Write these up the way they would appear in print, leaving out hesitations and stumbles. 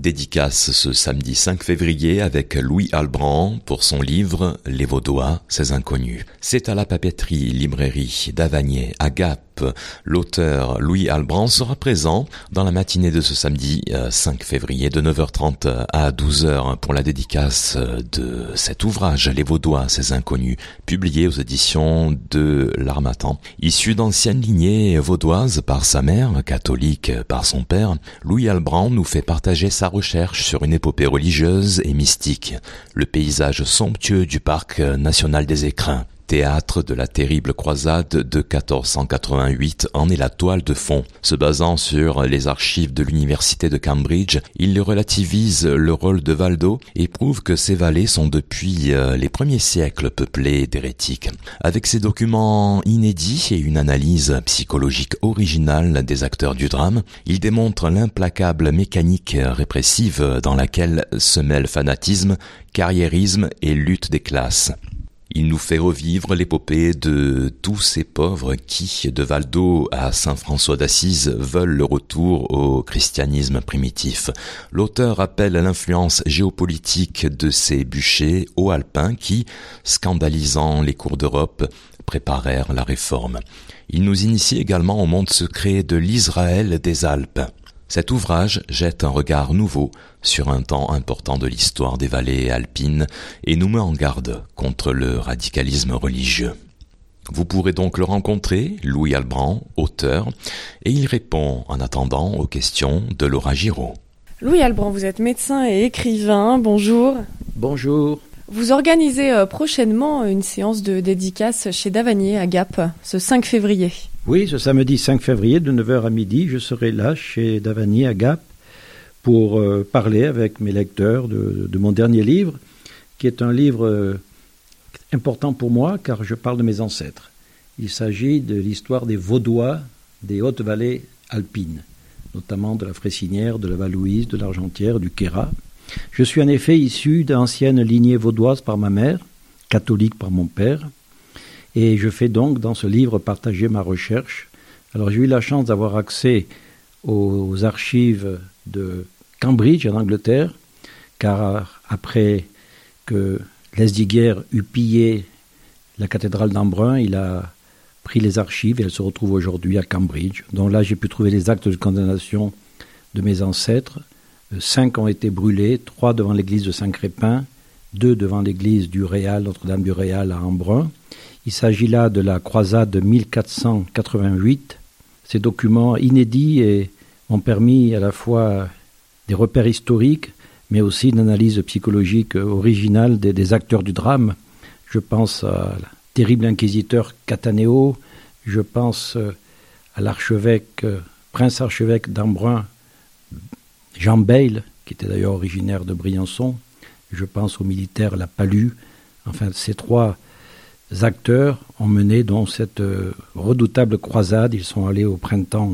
Dédicace ce samedi 5 février avec Louis Albrand pour son livre « Les Vaudois, ces inconnus ». C'est à la papeterie librairie d'Avanier à Gap. L'auteur Louis Albrand sera présent dans la matinée de ce samedi 5 février de 9h30 à 12h pour la dédicace de cet ouvrage « Les Vaudois, ces inconnus », publié aux éditions de l'Harmattan. Issu d'anciennes lignées vaudoises par sa mère, catholique par son père, Louis Albrand nous fait partager sa recherche sur une épopée religieuse et mystique, le paysage somptueux du parc national des Écrins. Théâtre de la terrible croisade de 1488 en est la toile de fond. Se basant sur les archives de l'université de Cambridge, il relativise le rôle de Valdo et prouve que ces vallées sont depuis les premiers siècles peuplées d'hérétiques. Avec ces documents inédits et une analyse psychologique originale des acteurs du drame, il démontre l'implacable mécanique répressive dans laquelle se mêlent fanatisme, carriérisme et lutte des classes. Il nous fait revivre l'épopée de tous ces pauvres qui, de Valdo à Saint-François d'Assise, veulent le retour au christianisme primitif. L'auteur rappelle l'influence géopolitique de ces bûchers hauts-alpins qui, scandalisant les cours d'Europe, préparèrent la réforme. Il nous initie également au monde secret de l'Israël des Alpes. Cet ouvrage jette un regard nouveau sur un temps important de l'histoire des vallées alpines et nous met en garde contre le radicalisme religieux. Vous pourrez donc le rencontrer, Louis Albrand, auteur, et il répond en attendant aux questions de Laura Giraud. Louis Albrand, vous êtes médecin et écrivain, bonjour. Bonjour. Vous organisez prochainement une séance de dédicace chez Davanier à Gap, ce 5 février. Oui, ce samedi 5 février de 9h à midi, je serai là chez Davanier à Gap pour parler avec mes lecteurs de mon dernier livre, qui est un livre important pour moi car je parle de mes ancêtres. Il s'agit de l'histoire des Vaudois des Hautes-Vallées alpines, notamment de la Fressinière, de la Vallouise, de l'Argentière, du Queyras. Je suis en effet issu d'anciennes lignées vaudoises par ma mère, catholique par mon père, et je fais donc dans ce livre partager ma recherche. Alors j'ai eu la chance d'avoir accès aux archives de Cambridge en Angleterre, car après que Lesdiguières eut pillé la cathédrale d'Embrun, il a pris les archives et elles se retrouvent aujourd'hui à Cambridge. Donc là j'ai pu trouver les actes de condamnation de mes ancêtres. 5 ont été brûlés, 3 devant l'église de Saint-Crépin, 2 devant l'église du Réal, Notre-Dame du Réal à Embrun. Il s'agit là de la croisade de 1488. Ces documents inédits ont permis à la fois des repères historiques, mais aussi une analyse psychologique originale des acteurs du drame. Je pense à la terrible inquisiteur Cataneo, je pense à l'archevêque, prince-archevêque d'Embrun, Jean Bayle, qui était d'ailleurs originaire de Briançon. Je pense au militaire La Palue. Enfin, ces 3 acteurs ont mené donc cette redoutable croisade. Ils sont allés au printemps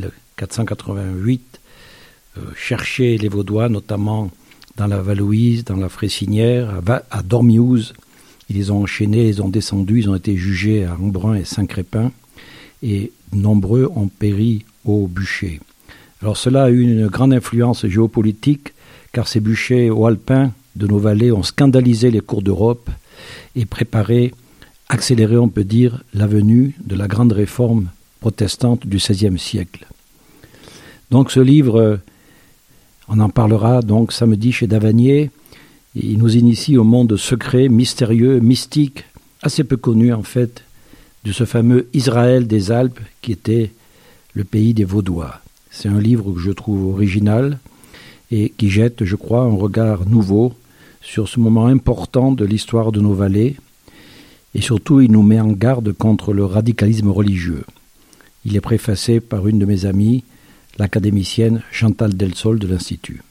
1488 chercher les Vaudois, notamment dans la Vallouise, dans la Fressinière, à Dormiouz. Ils les ont enchaînés, ils ont descendu, ils ont été jugés à Embrun et Saint-Crépin, et nombreux ont péri au bûcher. Alors cela a eu une grande influence géopolitique, car ces bûchers hauts-alpins de nos vallées ont scandalisé les cours d'Europe et accéléré, on peut dire, la venue de la grande réforme protestante du XVIe siècle. Donc ce livre, on en parlera donc samedi chez Davanier. Il nous initie au monde secret, mystérieux, mystique, assez peu connu en fait, de ce fameux Israël des Alpes qui était le pays des Vaudois. C'est un livre que je trouve original et qui jette, je crois, un regard nouveau sur ce moment important de l'histoire de nos vallées. Et surtout, il nous met en garde contre le radicalisme religieux. Il est préfacé par une de mes amies, l'académicienne Chantal Delsol de l'Institut.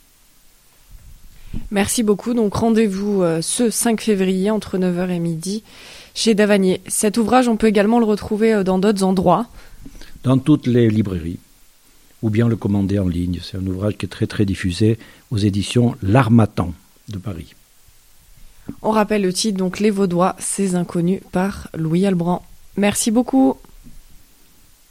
Merci beaucoup. Donc rendez-vous ce 5 février entre 9h et midi chez Davanier. Cet ouvrage, on peut également le retrouver dans d'autres endroits. Dans toutes les librairies, ou bien le commander en ligne. C'est un ouvrage qui est très très diffusé aux éditions L'Harmattan de Paris. On rappelle le titre, donc Les Vaudois, ces inconnus, par Louis Albrand. Merci beaucoup.